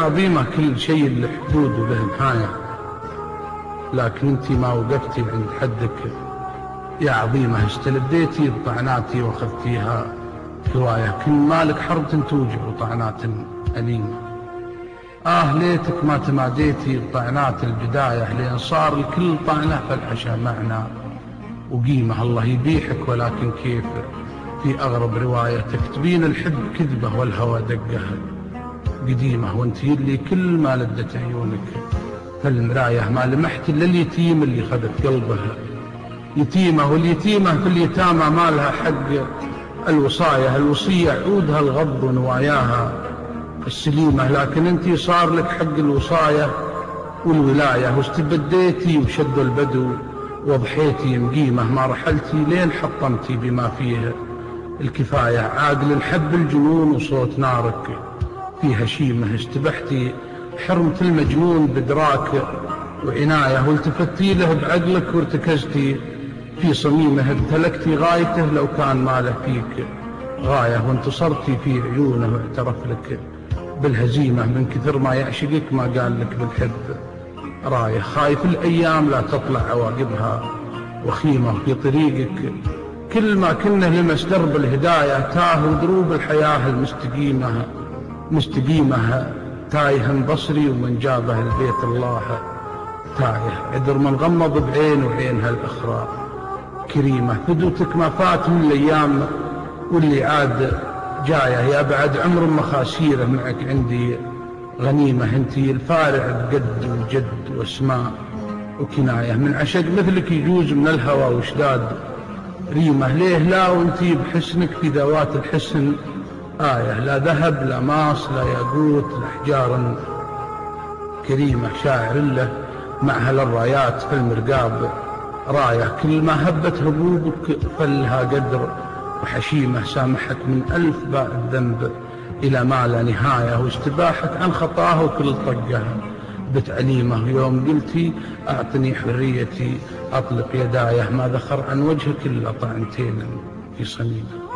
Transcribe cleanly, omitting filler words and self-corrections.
عظيمة كل شيء له حدود وله نهاية، لكن انت ما وقفتي عند حدك يا عظيمة، استلذيتي بطعناتي واخذتيها هواية، كل مالك حرب توجع وطعنات أليمة. ليتك ما تماديتي بطعنات البداية، لين صار الكل طعنة فالحشا معنى وقيمة. الله يبيحك ولكن كيف في أغرب رواية تكتبين الحب كذبة والهوى دقه قديمة، وانت يلي كل ما لدت عيونك فالمراية ما لمحت إلا اليتيم اللي خذت قلبه يتيمة، واليتيمة في اليتامى ما لها حق الوصاية، الوصية عودها الغض ونواياها السليمة، لكن انت صار لك حق الوصاية والولاية، واستبديتي وشد البدو وضحيتي مقيمة، ما رحلتي لين حطمتي بما فيه الكفاية، عاقل الحب الجنون وصوت نارك فيها شيمة، استبحتي حرمة المجنون بدراك وعناية، والتفتي له بعقلك وارتكزتي في صميمه، امتلكتي غايته لو كان ما له فيك غاية، وانتصرتي في عيونه واعترف لك بالهزيمة، من كثر ما يعشقك ما قال لك بالحب راية، خايف الأيام لا تطلع عواقبها وخيمة، في طريقك كل ما كنا لمس درب الهداية، تاه دروب الحياة المستقيمة تايه بصري، ومن جابه البيت الله تايه، عذر من غمض بعين وعينها الأخرى كريمة، فدوتك ما فات من الأيام واللي عاد جاية، يا بعد عمر مخاسيره معك عندي غنيمة، انتي الفارع بقد وجد واسماء وكناية، من عشق مثلك يجوز من الهوى واشداد ريمة، ليه لا وانتي بحسنك في ذوات الحسن لا ذهب لا ماص لا ياقوت لأحجار كريمة، شاعر له معها الرايات في المرقاب راية، كل ما هبت هبوبك فلها قدر وحشيمة، سامحك من 1000 باء الذنب إلى ما لا نهاية، واستباحك عن خطاه وكل طقه بتعليمه، يوم قلتي أعطني حريتي أطلق يدايه، ما ذخر عن وجهك إلا طعنتين في صميمه.